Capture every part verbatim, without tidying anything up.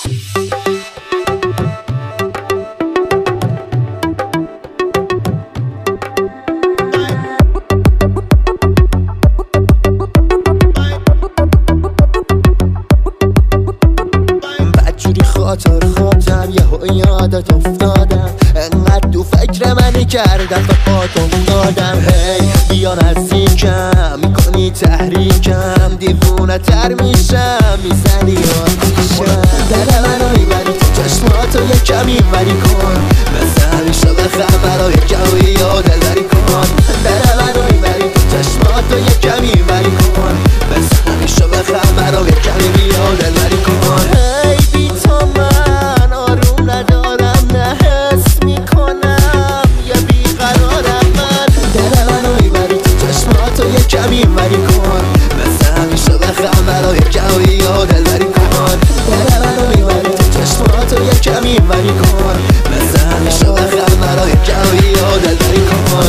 خاطر خاطر یهو یادت افتادم، انقدر تو فکر منی کردم و پات افتادم. هی بیا نزدیکم، میکنی تحریکم، دیوونه تر میشم، میزنی آتیشم. دل منو میبری تو چشماتو یه کمی وری کن، مثل همیشه بخم برا یه کمی یادلبری کن. دل منو میبری تو چشماتو یه کمی وری کن، مثل همیشه بخم برا یه کمی یادلبری کن. کمی وری کن، مثل همیشه بخم برای کمی یادلبری کن. دل منو میبری تو چشماتو یه کمی وری کن، مثل همیشه بخم برای کمی یادلبری کن.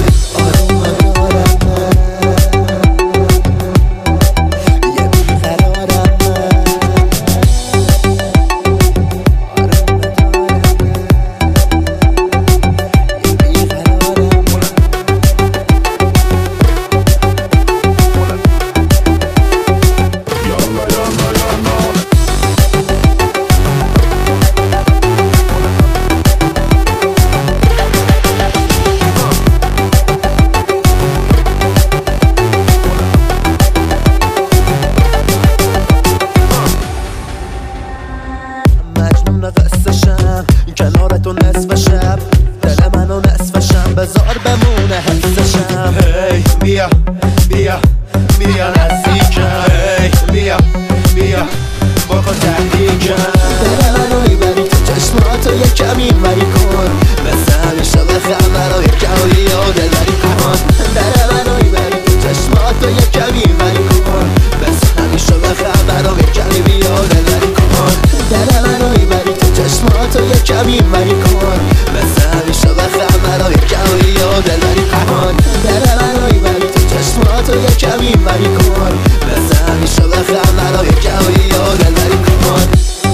قصه‌شم کنارتو نصف شب، دل منو نصف شم، بذار بمونه حسشم. هی بیا بیا بیا نزدیکم، هی بیا بیا بکن تحریکم. دل منو میبری تو چشماتو یه کمی وری کن، مثل همیشه بخم برای کمی یادلبری کن. دل منو میبری تو چشماتو یه کمی وری کن، مثل همیشه بخم برای کمی یادلبری کن. دل منو میبری تو چشماتو یه کمی وری کن، مثل همیشه بخم برای کمی یادلبری کن. دل منو میبری تو چشماتو یه کمی وری کن، مثل همیشه بخم برای کمی یادلبری کن.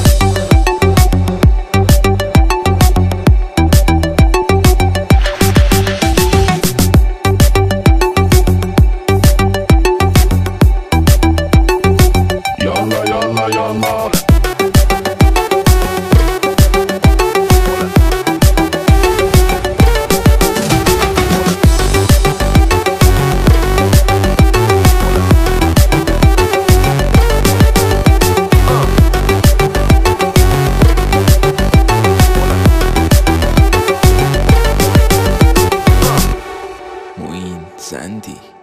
Yalla yalla yalla Sandy.